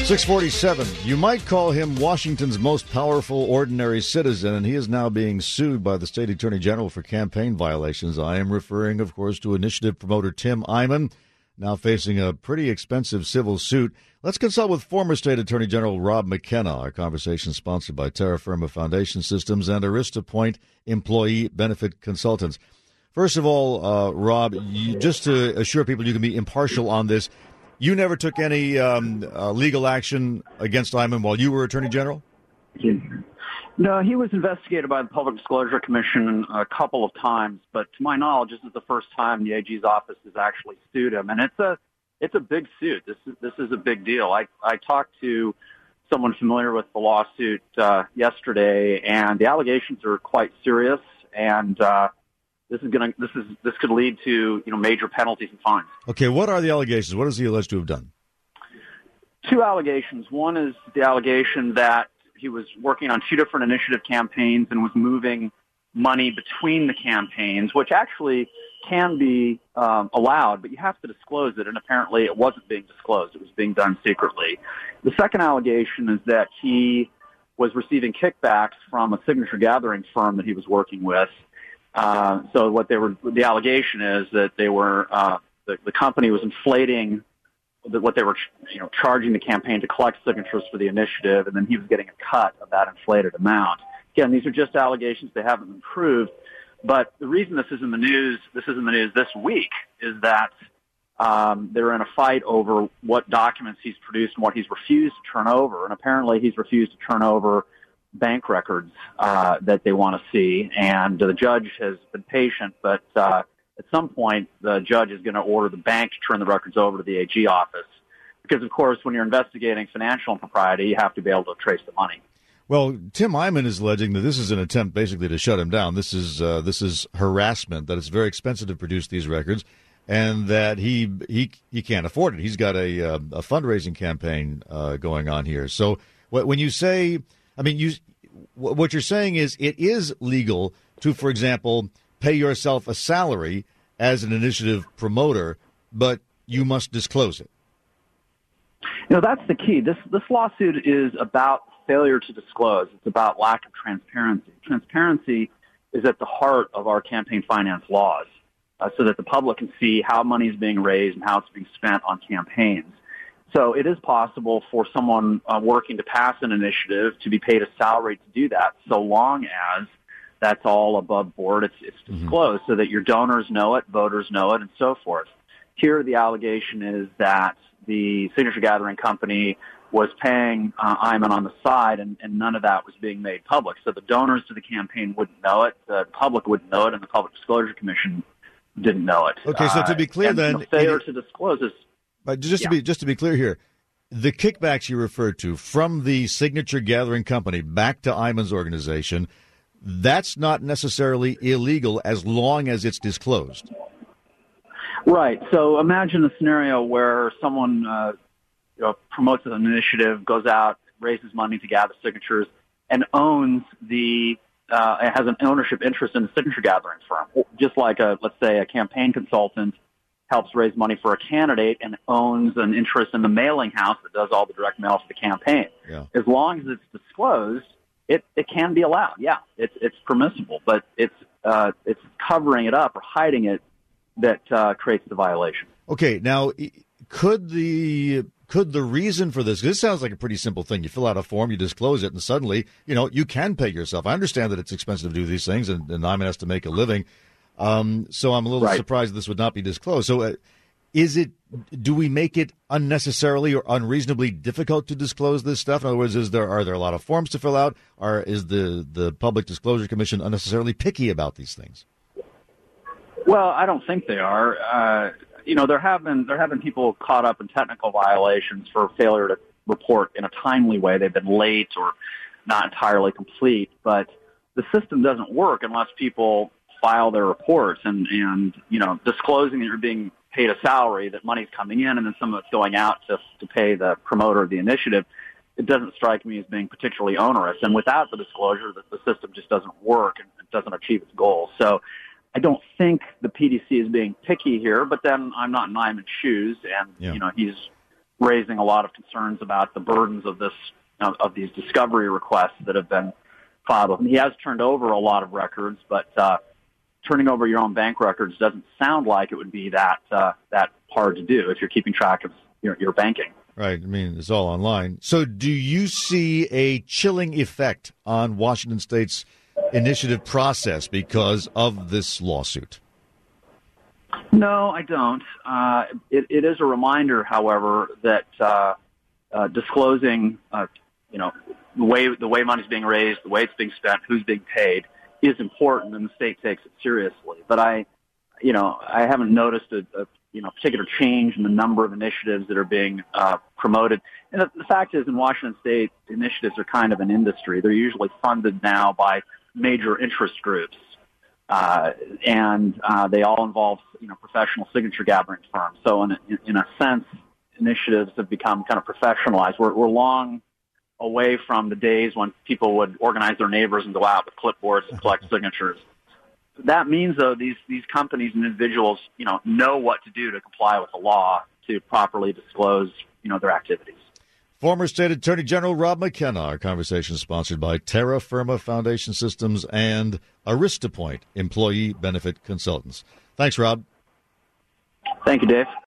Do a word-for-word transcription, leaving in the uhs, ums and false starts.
six forty-seven. You might call him Washington's most powerful ordinary citizen, and he is now being sued by the state attorney general for campaign violations. I am referring, of course, to initiative promoter Tim Eyman, now facing a pretty expensive civil suit. Let's consult with former state attorney general Rob McKenna. Our conversation is sponsored by Terra Firma Foundation Systems and Arista Point Employee Benefit Consultants. First of all, uh, Rob, you, just to assure people you can be impartial on this, you never took any um, uh, legal action against Eyman while you were Attorney General? No, he was investigated by the Public Disclosure Commission a couple of times, but to my knowledge, this is the first time the A G's office has actually sued him, and it's a it's a big suit. This is this is a big deal. I I talked to someone familiar with the lawsuit uh, yesterday, and the allegations are quite serious, and uh, This is going to. This is. This could lead to you know major penalties and fines. Okay, what are the allegations? What is he alleged to have done? Two allegations. One is the allegation that he was working on two different initiative campaigns and was moving money between the campaigns, which actually can be um, allowed, but you have to disclose it. And apparently, it wasn't being disclosed; it was being done secretly. The second allegation is that he was receiving kickbacks from a signature gathering firm that he was working with. Uh, so what they were, the allegation is that they were, uh, the, the company was inflating the, what they were, you know, charging the campaign to collect signatures for the initiative, and then he was getting a cut of that inflated amount. Again, these are just allegations; they haven't been proved. But the reason this is in the news, this is in the news this week, is that um, they're in a fight over what documents he's produced and what he's refused to turn over, and apparently he's refused to turn over bank records uh, that they want to see, and the judge has been patient, but uh, at some point the judge is going to order the bank to turn the records over to the A G office, because of course when you're investigating financial impropriety, you have to be able to trace the money. Well, Tim Eyman is alleging that this is an attempt basically to shut him down. This is uh, this is harassment, that it's very expensive to produce these records, and that he he he can't afford it. He's got a, uh, a fundraising campaign uh, going on here. So when you say, I mean, you what you're saying is it is legal to, for example, pay yourself a salary as an initiative promoter, but you must disclose it. You know, that's the key. This this lawsuit is about failure to disclose. It's about lack of transparency. Transparency is at the heart of our campaign finance laws, uh, so that the public can see how money is being raised and how it's being spent on campaigns. So it is possible for someone uh, working to pass an initiative to be paid a salary to do that, so long as that's all above board. It's, it's disclosed mm-hmm. so that your donors know it, voters know it, and so forth. Here, the allegation is that the signature gathering company was paying uh, Eyman on the side, and, and none of that was being made public. So the donors to the campaign wouldn't know it, the public wouldn't know it, and the Public Disclosure Commission didn't know it. Okay, so to be clear, uh, then, the failure it, to disclose is. But just yeah. to be just to be clear here, the kickbacks you referred to from the signature gathering company back to Eyman's organization, that's not necessarily illegal as long as it's disclosed. Right. So imagine a scenario where someone uh, you know, promotes an initiative, goes out, raises money to gather signatures, and owns the uh, has an ownership interest in the signature gathering firm, just like a let's say a campaign consultant helps raise money for a candidate and owns an interest in the mailing house that does all the direct mail for the campaign. Yeah. As long as it's disclosed, it, it can be allowed. Yeah, it's it's permissible, but it's uh, it's covering it up or hiding it that uh, creates the violation. Okay, now could the could the reason for this? This sounds like a pretty simple thing. You fill out a form, you disclose it, and suddenly you know you can pay yourself. I understand that it's expensive to do these things, and, and Eyman has to make a living. Um, so I'm a little right. surprised this would not be disclosed. So uh, is it, do we make it unnecessarily or unreasonably difficult to disclose this stuff? In other words, is there, are there a lot of forms to fill out? Or is the, the Public Disclosure Commission unnecessarily picky about these things? Well, I don't think they are. Uh, you know, there have been, there have been people caught up in technical violations for failure to report in a timely way. They've been late or not entirely complete, but the system doesn't work unless people file their reports and, and, you know, disclosing that you're being paid a salary, that money's coming in, and then some of it's going out to, to pay the promoter of the initiative. It doesn't strike me as being particularly onerous. And without the disclosure, the, the system just doesn't work and it doesn't achieve its goals. So I don't think the P D C is being picky here, but then I'm not in Eyman's shoes, and, yeah. you know, he's raising a lot of concerns about the burdens of this of, of these discovery requests that have been filed with him. He has turned over a lot of records, but uh, turning over your own bank records doesn't sound like it would be that uh, that hard to do if you're keeping track of your, your banking. Right. I mean, it's all online. So do you see a chilling effect on Washington State's initiative process because of this lawsuit? No, I don't. Uh, it, it is a reminder, however, that uh, uh, disclosing, uh, you know, the way the way money's being raised, the way it's being spent, who's being paid, is important, and the state takes it seriously. But I, you know, I haven't noticed a, a you know particular change in the number of initiatives that are being uh, promoted. And the, the fact is, in Washington State, initiatives are kind of an industry. They're usually funded now by major interest groups. Uh, and uh, they all involve, you know, professional signature gathering firms. So, in a, in a sense, initiatives have become kind of professionalized. We're, we're long away from the days when people would organize their neighbors and go out with clipboards and collect signatures. That means, though, these these companies and individuals, you know, know what to do to comply with the law to properly disclose, you know, their activities. Former State Attorney General Rob McKenna. Our conversation is sponsored by Terra Firma Foundation Systems and AristaPoint Employee Benefit Consultants. Thanks, Rob. Thank you, Dave.